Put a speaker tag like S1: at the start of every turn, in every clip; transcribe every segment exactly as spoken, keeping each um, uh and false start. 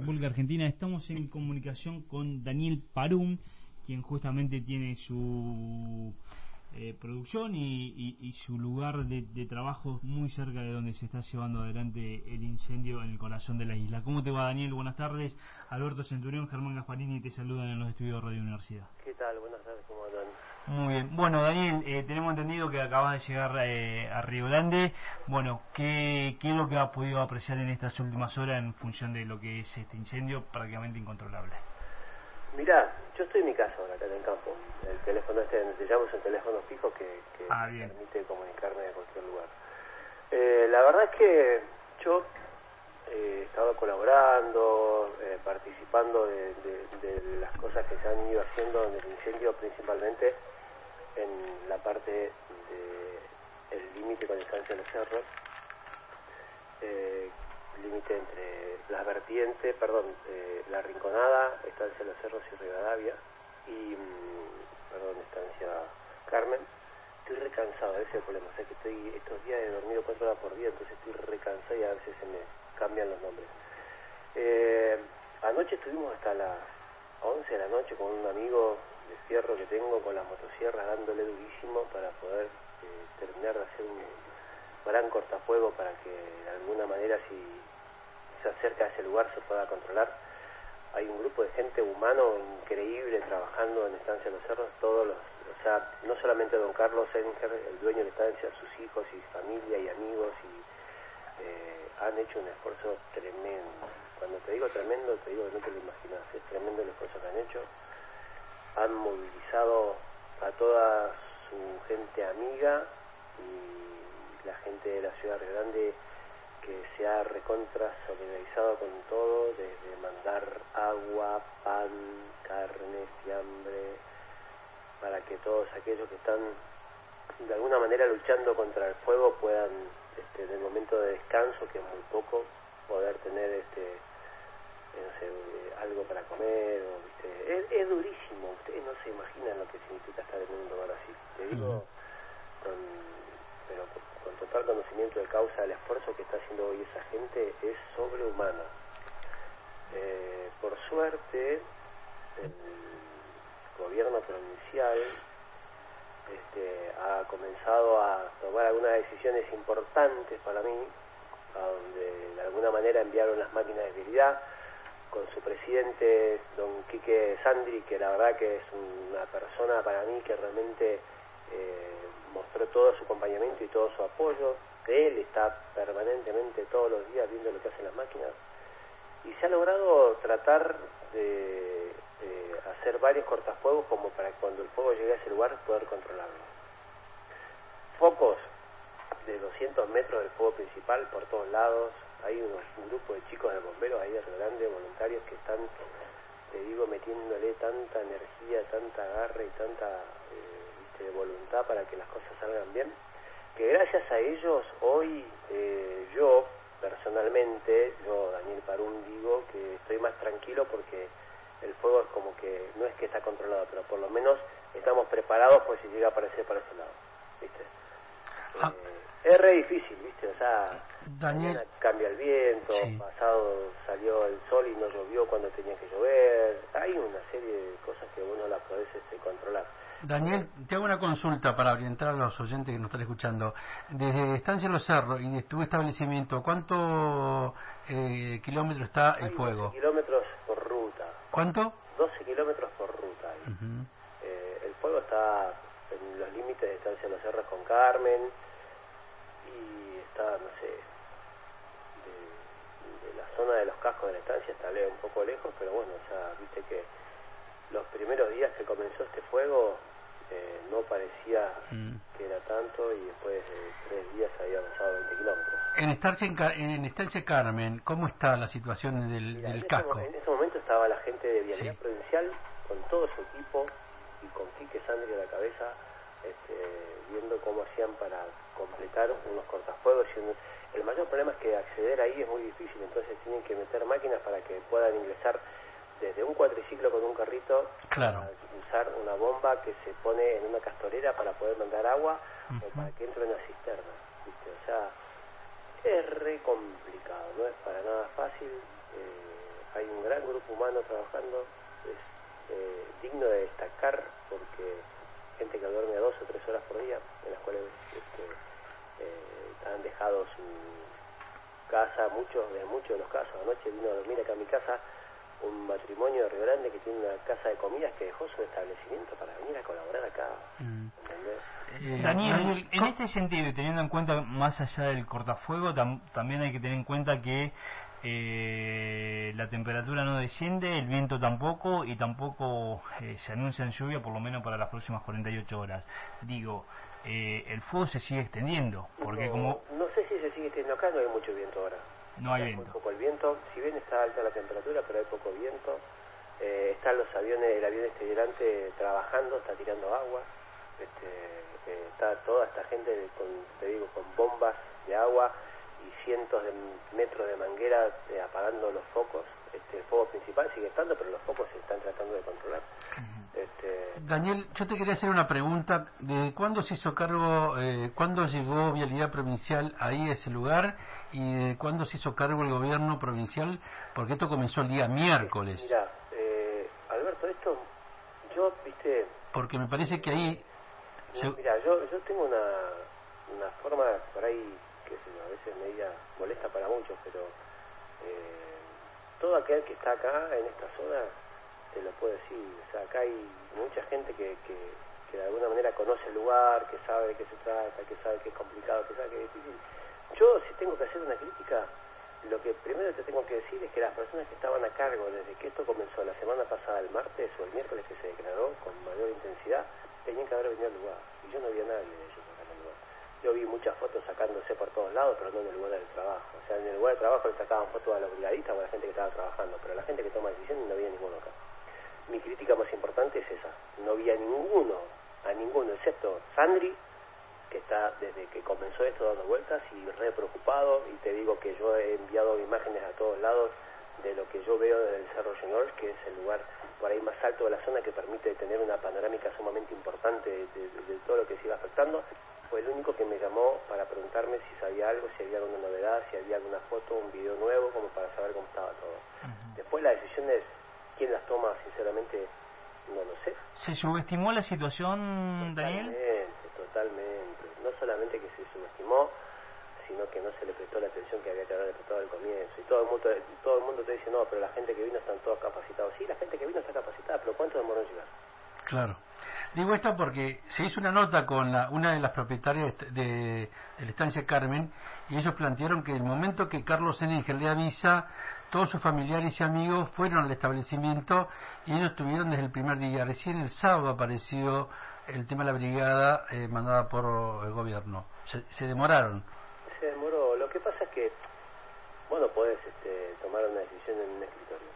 S1: República Argentina. Estamos en comunicación con Daniel Parum, quien justamente tiene su eh, producción y, y, y su lugar de, de trabajo muy cerca de donde se está llevando adelante el incendio en el corazón de la isla. ¿Cómo te va, Daniel? Buenas tardes. Alberto Centurión, Germán Gasparini te saludan en los estudios de Radio Universidad.
S2: ¿Qué tal? Buenas tardes, ¿cómo andan?
S1: Muy bien. Bueno, Daniel, eh, tenemos entendido que acabas de llegar eh, a Río Grande. Bueno, ¿qué, ¿qué es lo que has podido apreciar en estas últimas horas en función de lo que es este incendio prácticamente incontrolable?
S2: Mirá, yo estoy en mi casa ahora, acá en el campo. El teléfono este donde te llamo es un teléfono fijo que, que
S1: ah,
S2: me
S1: bien.
S2: permite comunicarme de cualquier lugar. Eh, la verdad es que yo eh, he estado colaborando, eh, participando de, de, de las cosas que se han ido haciendo en el incendio, principalmente en la parte del límite con Estancia de los Cerros, eh, límite entre las vertientes, perdón, eh, la Rinconada, Estancia de los Cerros y Rivadavia, y, mmm, perdón, Estancia Carmen. Estoy recansado, ese es el problema, o sea que estoy, estos días he dormido cuatro horas por día, entonces estoy recansado y a veces se me cambian los nombres. Eh, anoche estuvimos hasta las once de la noche con un amigo de fierro que tengo con las motosierras dándole durísimo para poder eh, terminar de hacer un gran cortafuego para que de alguna manera, si se acerca a ese lugar, se pueda controlar. Hay un grupo de gente humano increíble trabajando en Estancia de los Cerros, todos los, o sea, no solamente don Carlos Enger, el dueño de la estancia, sus hijos y familia y amigos, y eh, han hecho un esfuerzo tremendo. Cuando te digo tremendo, te digo que no te lo imaginas, es tremendo el esfuerzo que han hecho. Han movilizado a toda su gente amiga y la gente de la ciudad de Río Grande, que se ha recontra solidarizado con todo, desde mandar agua, pan, carne, fiambre, para que todos aquellos que están de alguna manera luchando contra el fuego puedan, este, en el momento de descanso, que es muy poco, poder tener este no sé, algo para comer, o, ¿viste? Es, es durísimo, ustedes no se imaginan lo que significa estar en un lugar así, te digo, con, pero con, con total conocimiento de causa. El esfuerzo que está haciendo hoy esa gente es sobrehumano. Eh, por suerte, el gobierno provincial este, ha comenzado a tomar algunas decisiones importantes para mí, a donde de alguna manera enviaron las máquinas de vialidad, con su presidente, don Quique Sandri, que la verdad que es una persona para mí que realmente eh, mostró todo su acompañamiento y todo su apoyo. Él está permanentemente todos los días viendo lo que hacen las máquinas, y se ha logrado tratar de, de hacer varios cortafuegos como para que cuando el fuego llegue a ese lugar poder controlarlo. Focos de doscientos metros del fuego principal por todos lados. Hay unos, un grupo de chicos de bomberos ahí de Río Grande, voluntarios, que están, te digo, metiéndole tanta energía, tanta garra y tanta eh, ¿viste? voluntad para que las cosas salgan bien, que gracias a ellos hoy eh, yo personalmente, yo Daniel Parum, digo que estoy más tranquilo, porque el fuego es como que no es que está controlado, pero por lo menos estamos preparados por si llega a aparecer para ese lado, ¿viste?
S1: Ah.
S2: Eh, es re difícil, ¿viste? O sea,
S1: Daniel,
S2: mañana cambia el viento,
S1: sí.
S2: pasado salió el sol y no llovió cuando tenía que llover. Hay una serie de cosas que vos no las podés este, controlar.
S3: Daniel, te hago una consulta para orientar a los oyentes que nos están escuchando. Desde Estancia Los Cerros y de tu establecimiento, ¿cuánto eh, kilómetros está el
S2: Hay
S3: fuego?
S2: doce kilómetros por ruta.
S3: ¿Cuánto?
S2: doce kilómetros por ruta.
S3: Uh-huh.
S2: eh, el fuego está en los límites de Estancia Los Cerros con Carmen, y está, no sé, de, de la zona de los cascos de la estancia, está un poco lejos, pero bueno, o sea, viste que los primeros días que comenzó este fuego eh, no parecía mm. que era tanto, y después de tres días había avanzado veinte kilómetros.
S3: En Estancia, en Estancia Carmen, ¿cómo está la situación del,
S2: Mirá,
S3: del
S2: en
S3: casco?
S2: Ese, en ese momento estaba la gente de Vialidad
S3: sí.
S2: Provincial con todo su equipo y con Quique Sandri a la cabeza, este, viendo cómo hacían para completar unos cortafuegos. El mayor problema es que acceder ahí es muy difícil, entonces tienen que meter máquinas para que puedan ingresar desde un cuatriciclo con un carrito,
S3: claro.
S2: a usar una bomba que se pone en una castorera para poder mandar agua, uh-huh. o para que entre una cisterna, ¿viste? O sea, es re complicado, no es para nada fácil. Eh, hay un gran grupo humano trabajando, es eh, digno de destacar porque gente que duerme dos o tres horas por día, en las cuales este, eh, han dejado su casa, muchos de muchos de los casos. Anoche vino a dormir acá a mi casa un matrimonio de Río Grande que tiene una casa de comidas que dejó su establecimiento para venir a colaborar acá. Mm.
S1: Eh, Daniel, en este sentido, y teniendo en cuenta más allá del cortafuego, tam también hay que tener en cuenta que eh, la temperatura no desciende, el viento tampoco, y tampoco eh, se anuncian lluvia por lo menos para las próximas cuarenta y ocho horas. Digo, eh, el fuego se sigue extendiendo, porque
S2: no,
S1: como...
S2: No sé si se sigue extendiendo acá, no hay mucho viento ahora.
S1: No hay
S2: está
S1: viento.
S2: Muy poco el viento, si bien está alta la temperatura, pero hay poco viento. Eh, están los aviones, el avión este delante trabajando, está tirando agua. Este, eh, está toda esta gente, con, te digo, con bombas de agua y cientos de metros de manguera eh, apagando los focos. Este, el fuego principal sigue estando, pero los focos se están tratando de controlar. Uh-huh. este...
S3: Daniel, yo te quería hacer una pregunta. ¿De cuándo se hizo cargo, eh, cuándo llegó Vialidad Provincial ahí a ese lugar y de cuándo se hizo cargo el gobierno provincial? Porque esto comenzó el día miércoles.
S2: Mira, eh, Alberto, esto, yo, viste...
S3: Porque me parece que ahí...
S2: No, mira, yo, yo tengo una, una forma por ahí, que sé yo, a veces media molesta para muchos, pero eh, todo aquel que está acá en esta zona te lo puedo decir. O sea, acá hay mucha gente que, que, que de alguna manera conoce el lugar, que sabe de qué se trata, que sabe que es complicado, que sabe que es difícil. Yo, si tengo que hacer una crítica, lo que primero te tengo que decir es que las personas que estaban a cargo desde que esto comenzó la semana pasada, el martes o el miércoles que se declaró con mayor intensidad, tenían que haber venido al lugar, y yo no vi a nadie de ellos acá en el lugar. Yo vi muchas fotos sacándose por todos lados, pero no en el lugar del trabajo. O sea, en el lugar del trabajo le sacaban fotos a los brigadistas o a la gente que estaba trabajando, pero la gente que toma decisiones no había ninguno acá. Mi crítica más importante es esa, no vi a ninguno, a ninguno, excepto Sandri, que está desde que comenzó esto dando vueltas y re preocupado, y te digo que yo he enviado imágenes a todos lados de lo que yo veo desde el Cerro Señor, que es el lugar por ahí más alto de la zona que permite tener una panorámica sumamente importante de, de, de todo lo que se iba afectando. Fue el único que me llamó para preguntarme si sabía algo, si había alguna novedad, si había alguna foto, un video nuevo, como para saber cómo estaba todo. Uh-huh. Después la decisión es quién las toma, sinceramente no lo sé.
S1: ¿Se subestimó la situación, Daniel?
S2: Totalmente, totalmente. No solamente que se subestimó, sino que no se le prestó la atención que había que haberle prestado al comienzo. Y todo el mundo todo el mundo te dice, no, pero la gente que vino están todos capacitados. Sí, la gente que vino está capacitada, pero ¿cuánto demoró en llegar?
S3: Claro. Digo esto porque se hizo una nota con la, una de las propietarias de, de, de la estancia Carmen, y ellos plantearon que el momento que Carlos Engel le avisa, todos sus familiares y amigos fueron al establecimiento y ellos estuvieron desde el primer día. Recién el sábado apareció el tema de la brigada eh, mandada por el gobierno. Se, se demoraron.
S2: Se demoró. Lo que pasa es que, bueno, podés este, tomar una decisión en un escritorio.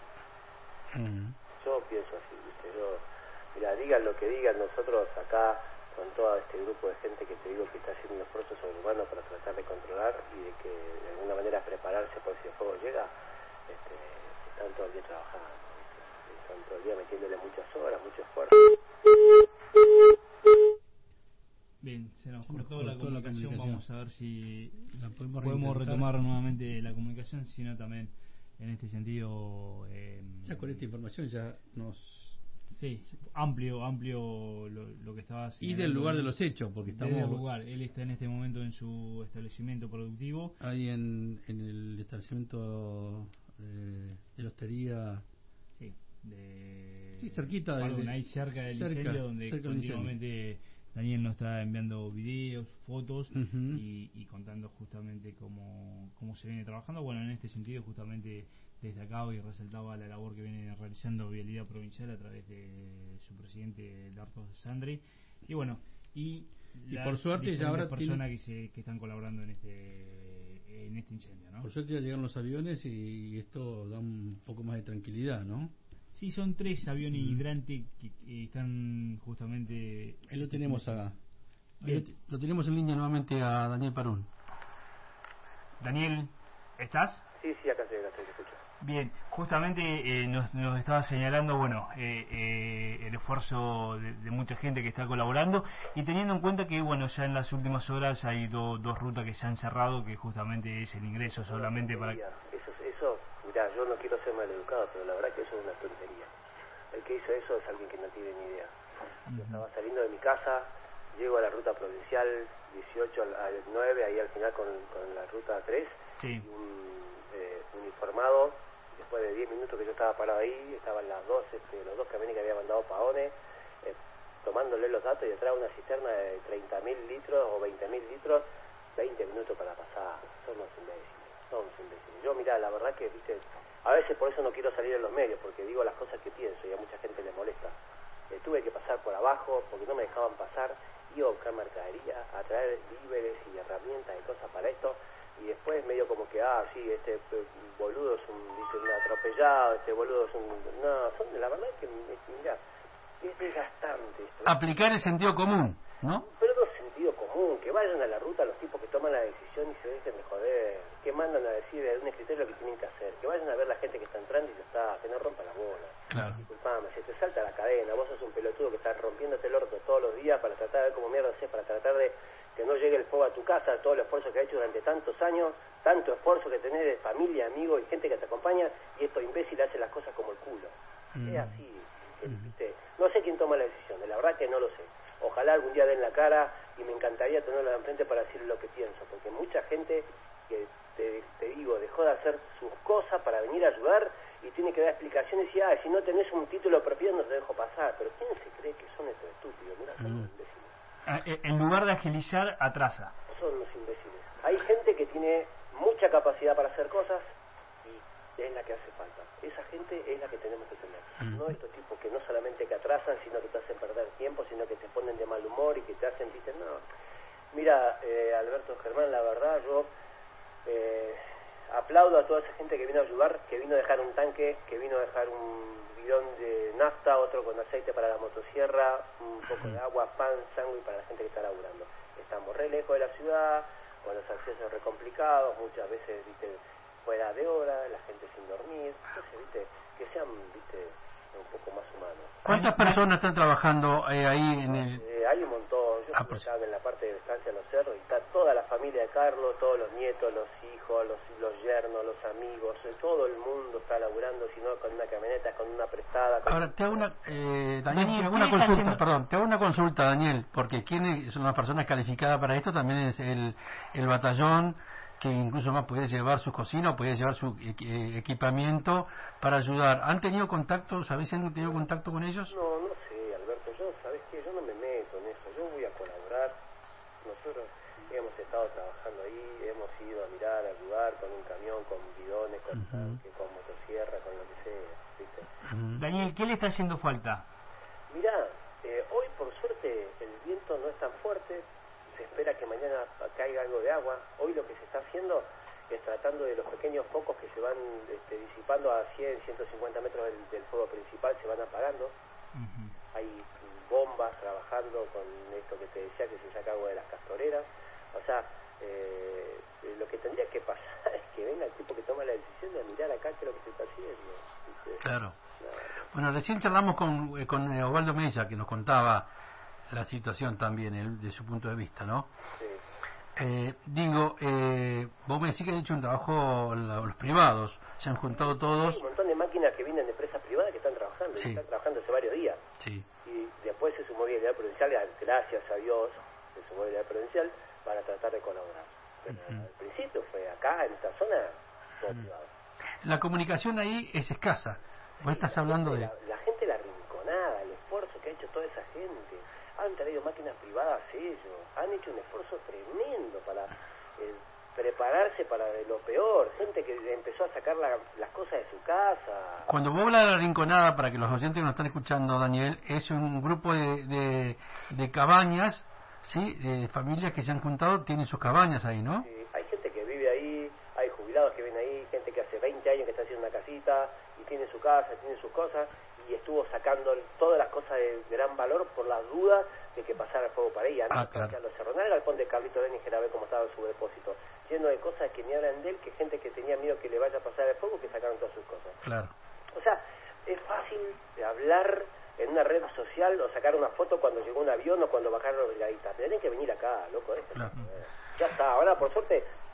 S2: Mm. Yo pienso así, ¿viste? Yo, mira, digan lo que digan, nosotros acá, con todo este grupo de gente que te digo que está haciendo un esfuerzo sobrehumanos para tratar de controlar y de que de alguna manera prepararse por si el fuego llega, este, están todo el día trabajando, ¿viste? Están todo el día metiéndole muchas horas, mucho esfuerzo.
S1: Bien, se nos cortó la comunicación, la comunicación, vamos a ver si la podemos, podemos retomar nuevamente la comunicación, sino también en este sentido... Eh,
S3: ya con esta información ya nos...
S1: Sí, amplio, amplio lo, lo que estaba haciendo.
S3: Y del lugar de los hechos, porque estamos...
S1: Del lugar, él está en este momento en su establecimiento productivo.
S3: Ahí en, en el establecimiento eh, de la hostería...
S1: Sí, de...
S3: Sí, cerquita de...
S1: Perdón, ahí cerca del incendio, donde continuamente... Daniel nos está enviando videos, fotos uh-huh. y, y contando justamente cómo, cómo se viene trabajando. Bueno, en este sentido justamente destacaba y resaltaba la labor que viene realizando Vialidad Provincial a través de su presidente Dartos Sandri. Y bueno, y,
S3: y por suerte ya habrá
S1: personas tiene... que, se, que están colaborando en este en este incendio, ¿no?
S3: Por suerte ya llegan los aviones y esto da un poco más de tranquilidad, ¿no?
S1: Sí, son tres aviones mm. hidrantes que, que están justamente...
S3: Ahí lo tenemos acá. Lo, lo tenemos en línea nuevamente a Daniel Parún.
S1: Daniel, ¿estás?
S2: Sí, sí, acá estoy, acá estoy, te escucho.
S1: Bien, justamente eh, nos, nos estaba señalando, bueno, eh, eh, el esfuerzo de, de mucha gente que está colaborando y teniendo en cuenta que, bueno, ya en las últimas horas hay do, dos rutas que se han cerrado, que justamente es el ingreso solamente
S2: no,
S1: para...
S2: Eso, eso mirá, yo no quiero ser maleducado, pero la verdad que eso es una tontería. El que hizo eso es alguien que no tiene ni idea. Yo estaba saliendo de mi casa, llego a la ruta provincial dieciocho al nueve, ahí al final con, con la ruta tres,
S1: sí.
S2: y un eh, uniformado, después de diez minutos que yo estaba parado ahí, estaban las dos, este, los dos camiones que había mandado Paone, eh, tomándole los datos, y detrás una cisterna de treinta mil litros o veinte mil litros, veinte minutos para pasar. Somos imbéciles, somos imbéciles. Yo, mirá, la verdad que, viste, a veces por eso no quiero salir en los medios, porque digo las cosas que pienso y a mucha gente le molesta. Eh, tuve que pasar por abajo porque no me dejaban pasar, iba a buscar mercadería, a traer víveres y herramientas y cosas para esto, y después medio como que, ah, sí, este eh, boludo es un, dice, un atropellado, este boludo es un... No, son, la verdad es que, mirá, es desgastante esto.
S3: Aplicar el sentido común, ¿no?
S2: Pero no sentido común, que vayan a la ruta los tipos que toman la decisión y se dejen de joder, que mandan a decir de un escritorio lo que tienen que hacer, que vayan a ver la gente que está entrando y ya está, que no rompa la bola.
S3: Claro.
S2: Disculpame, si te salta la cadena, vos sos un pelotudo que está rompiéndote el orto todos los días para tratar de ver cómo mierda haces, para tratar de que no llegue el fuego a tu casa, todo el esfuerzo que has hecho durante tantos años, tanto esfuerzo que tenés de familia, amigos y gente que te acompaña, y estos imbéciles hacen las cosas como el culo. Mm. Es así, ¿viste? No sé quién toma la decisión, la verdad que no lo sé. Ojalá algún día den la cara y me encantaría tenerlo enfrente para decirle lo que pienso, porque mucha gente que, te, te digo, dejó de hacer sus cosas para venir a ayudar y tiene que dar explicaciones y, ah, si no tenés un título de propiedad no te dejo pasar. Pero ¿quién se cree que son estos estúpidos? Mirá, son mm. imbéciles.
S1: En lugar de agilizar, atrasa.
S2: Son los imbéciles. Hay gente que tiene mucha capacidad para hacer cosas y es la que hace falta. Esa gente es la que tenemos que tener. Mm. No estos tipos que no solamente que atrasan, sino que te hacen perder tiempo, sino que te ponen de mal humor y que te hacen, viste, no. Mira, eh, Alberto Germán, la verdad, yo eh, aplaudo a toda esa gente que vino a ayudar, que vino a dejar un tanque, que vino a dejar un bidón de nafta, otro con aceite para la motosierra, un poco de agua, pan, sándwich para la gente que está laburando. Estamos re lejos de la ciudad, con los accesos re complicados, muchas veces, viste, fuera de hora, la gente sin dormir, entonces, viste, que sean, viste, un poco más humanos.
S3: ¿Cuántas personas están trabajando eh, ahí en el...?
S2: Eh, hay un montón, yo ah, pues... estaba en la parte de estancia en los cerros y está toda la familia de Carlos, todos los nietos, los hijos, los, los yernos, los amigos, todo el mundo está laburando, si no con una camioneta, con una prestada. Con...
S3: Ahora, te hago una, eh, Daniel, Daniel, te hago una consulta, haciendo... perdón, te hago una consulta, Daniel, porque quien son las personas calificadas para esto también es el, el batallón, que incluso más puede llevar sus cocinas, puede llevar su eh, equipamiento para ayudar. ¿Han tenido contacto, sabéis si han tenido contacto con ellos?
S2: No, no sé, Alberto, yo, ¿sabes qué? Yo no me meto en eso, yo voy a colaborar. Nosotros hemos estado trabajando ahí, hemos ido a mirar, a ayudar con un camión, con bidones, con uh-huh. tanque, con motosierra, con lo que sea, ¿viste?
S1: Uh-huh. Daniel, ¿qué le está haciendo falta?
S2: Mirá, eh, hoy por suerte el viento no es tan fuerte, se espera que mañana caiga algo de agua. Hoy lo que se está haciendo es tratando de los pequeños focos que se van este, disipando a cien, ciento cincuenta metros del, del fuego principal, se van apagando. Uh-huh. Hay bombas trabajando con esto que te decía, que se saca agua de las castoreras. O sea, eh, lo que tendría que pasar es que venga el tipo que toma la decisión de mirar acá qué es lo que se está haciendo, ¿viste?
S3: Claro. No. Bueno, recién charlamos con, con Osvaldo Mella, que nos contaba la situación también, el, de su punto de vista, ¿no?
S2: Sí.
S3: Eh, digo, eh, vos me decís que han hecho un trabajo los privados, se han juntado todos.
S2: Hay un montón de máquinas que vienen de empresas privadas que están trabajando, sí. y están trabajando hace varios días.
S3: Sí.
S2: Y después se sumó Vialidad Provincial, gracias a Dios, se sumó Vialidad Provincial para tratar de colaborar. Pero uh-huh. al principio fue acá, en esta zona, todo uh-huh. privado.
S3: La comunicación ahí es escasa. Vos sí, estás hablando de...
S2: La, la gente la rinconada, el esfuerzo que ha hecho toda esa gente. Han traído máquinas privadas ellos, han hecho un esfuerzo tremendo para eh, prepararse para lo peor, gente que empezó a sacar la, las cosas de su casa.
S3: Cuando vos hablas de la rinconada, para que los oyentes que nos están escuchando, Daniel, es un grupo de, de, de cabañas, ¿sí? De familias que se han juntado, tienen sus cabañas ahí, ¿no?
S2: Sí, hay gente que vive ahí, hay jubilados que viven ahí, gente que hace veinte años que está haciendo una casita y tiene su casa, tiene sus cosas, y estuvo sacando todas las cosas de gran valor por las dudas de que pasara el fuego para ella.
S3: Ah, claro.
S2: A los cerronales, al galpón de Carlito Denninger, a ver cómo estaba su depósito, lleno de cosas que ni hablan de él, que gente que tenía miedo que le vaya a pasar el fuego, que sacaron todas sus cosas.
S3: Claro.
S2: O sea, es fácil de hablar en una red social o sacar una foto cuando llegó un avión o cuando bajaron los brigadistas. Tienen que venir acá, loco. Este,
S3: claro.
S2: Ya está. Ahora, por suerte,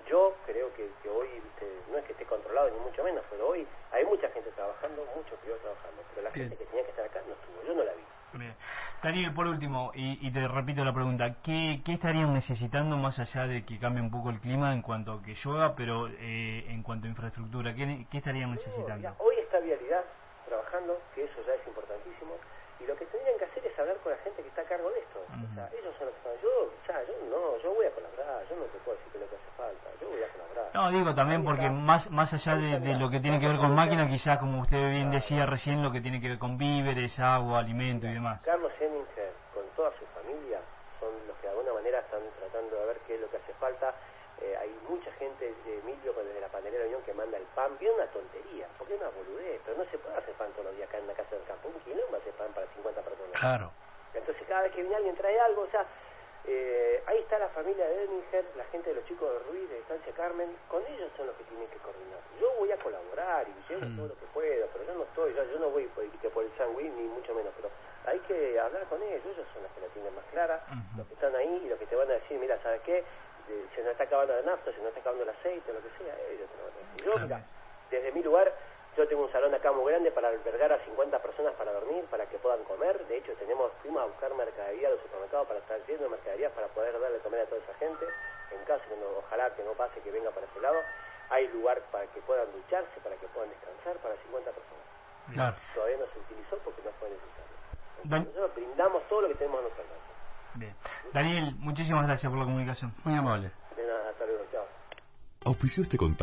S2: yo creo que, que hoy, viste, no es que esté controlado ni mucho menos, pero hoy hay mucha gente trabajando, muchos privados trabajando, pero la
S3: Bien.
S2: gente que tenía que estar acá no estuvo, yo no la vi.
S1: Bien. Daniel, por último, y, y te repito la pregunta, ¿qué, ¿qué estarían necesitando más allá de que cambie un poco el clima en cuanto a que llueva, pero eh, en cuanto a infraestructura, ¿qué, qué estarían necesitando?
S2: No, mira, hoy está Vialidad trabajando, que eso ya es importantísimo, y lo que tendrían que hacer es hablar con la gente que está a cargo de esto. Uh-huh. O sea, ellos son los que están, yo, ya, yo no, yo voy a colaborar, yo no te puedo decir que es lo que hace falta, yo voy a colaborar.
S1: No, digo también porque más más allá de, de lo que tiene que ver con máquinas, quizás como usted bien decía recién, lo que tiene que ver con víveres, agua, alimento y demás.
S2: Carlos Henninger, con toda su familia, son los que de alguna manera están tratando de ver qué es lo que hace falta. Eh, hay mucha gente, de Emilio, desde la Panadería de la Unión, que manda el pan. Viene una tontería, porque es una boludez, pero no se puede hacer pan todos los días acá en la casa del campo. Un quilombo hace pan para cincuenta personas.
S3: Claro.
S2: Entonces cada vez que viene alguien trae algo, o sea, eh, ahí está la familia de Henninger, la gente de los chicos de Ruiz, de Estancia Carmen, con ellos son los que tienen que coordinar. Yo voy a colaborar y llevo mm. todo lo que puedo, pero yo no estoy, yo, yo no voy por, por el sándwich, ni mucho menos, pero hay que hablar con ellos, ellos son los que la tienen más clara, uh-huh. los que están ahí y los que te van a decir, mira, ¿sabes qué? Se nos está acabando la nafta, se nos está acabando el aceite, lo que sea, ellos te lo van a decir. Yo, mira, desde mi lugar, yo tengo un salón acá muy grande para albergar a cincuenta personas para dormir, para que puedan comer. De hecho, tenemos fuimos a buscar mercadería a los supermercados para estar llenos de mercadería para poder darle de comer a toda esa gente. En caso que no, ojalá que no pase, que venga para ese lado, hay lugar para que puedan ducharse, para que puedan descansar para cincuenta personas.
S3: Claro.
S2: Todavía no se utilizó porque no fue necesario.
S1: Dan...
S2: Nosotros brindamos todo lo que tenemos a nuestro alcance.
S1: Bien. Daniel, muchísimas gracias por la comunicación.
S3: Muy amable.
S2: De nada, hasta luego, chao.
S4: Auspició este contacto.